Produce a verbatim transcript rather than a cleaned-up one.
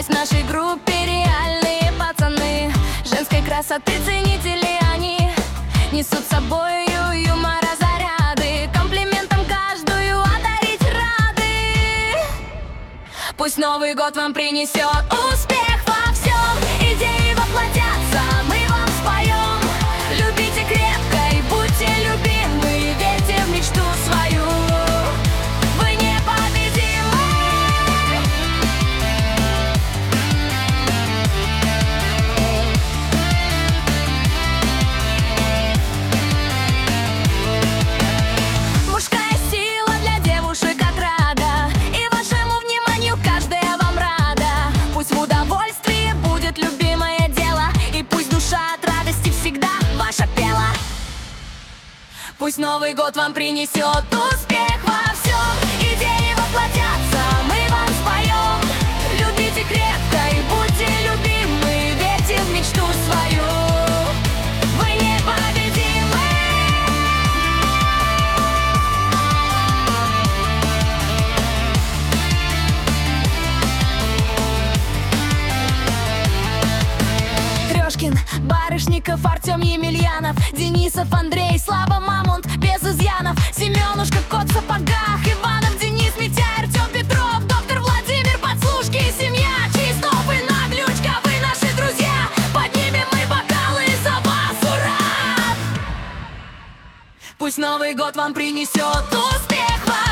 В нашей группе реальные пацаны, женской красоты ценители они. Несут с собою юмора заряды, комплиментом каждую одарить рады. Пусть Новый год вам принесет успех во всем, идеи воплотятся, мы вам споем. Любите крепко и будьте любимы, верьте в мечту свою. Вы непобедимы. Мужская сила для девушек отрада, и вашему вниманию каждая вам рада. Пусть в удовольствии будет любимое дело, и пусть душа от радости всегда ваша пела. Пусть Новый год вам принесет успех во всем, идеи воплотятся, мы вам споем. Любите крепко и будьте любимы, верьте в мечту свою. Вы непобедимы. Трешкин, Барышников, Артем Емельянов, Денисов, Андрей, Слава, Мамонт, без изъянов, Семенушка, Кот в сапогах, Иванов, Денис, Митя, Артем, Петров, доктор Владимир, Подслушки, семья, Чистополь, Наглючка, вы наши друзья. Поднимем мы бокалы за вас, ура! Пусть Новый год вам принесет успех.